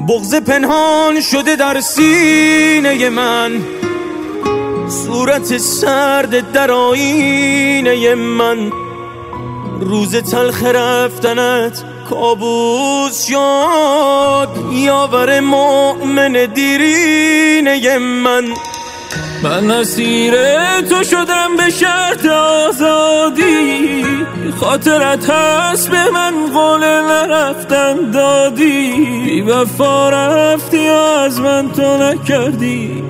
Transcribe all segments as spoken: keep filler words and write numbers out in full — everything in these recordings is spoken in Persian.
بغض پنهان شده در سینه من، صورت سرد در آینه من. روز تلخ رفتنت کابوس شد، یاور مؤمن دیرینه من. من اسیر تو شدم به شرط آزادی، خاطرت هست به من قول نرفتن دادی. بی وفا رفتی از من تو نکردی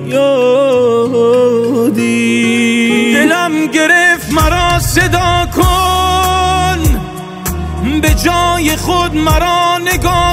یادی. دلم گرفت مرا صدا کن، به جای خود مرا نگاه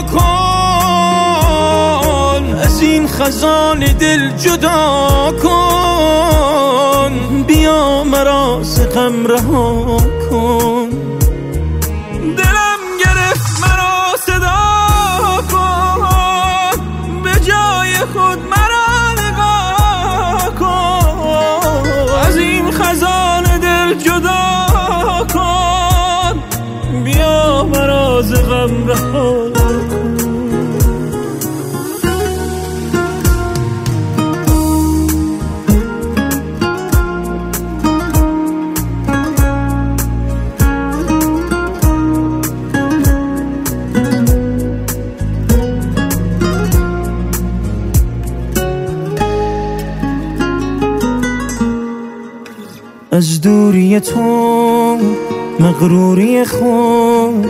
کن. از این خزان دل جدا کن، بیا مرا ز غم رها کن. دلم گرفت مرا صدا کن، به جای خود مرا نگاه کن. از این خزان دل جدا کن، بیا مرا ز غم رها کن. از دوری تو مغروری خود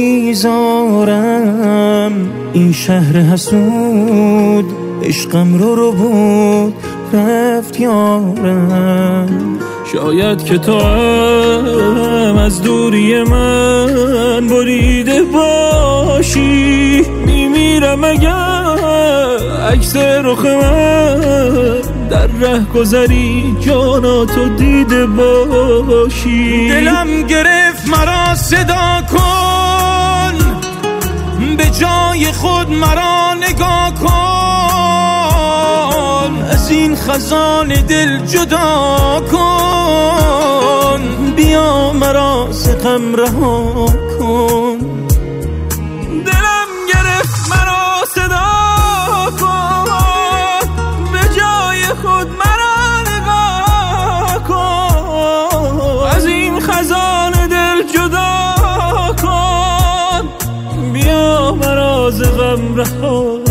بیزارم، این شهر حسود عشقم رو رو بود رفت یارم. شاید که تو هم از دوری من بریده باشی، میمیرم اگر عکس رخ من در ره گذری جانا تو دیده باشی. دلم گرفت مرا صدا کن، به جای خود مرا نگاه کن. از این خزان دل جدا کن، بیا مرا ز غم رها کن. دلم گرفت مرا صدا کن، به جای خود مرا نگاه کن. از این خزان دل جدا کن، بیا مرا ز غم رها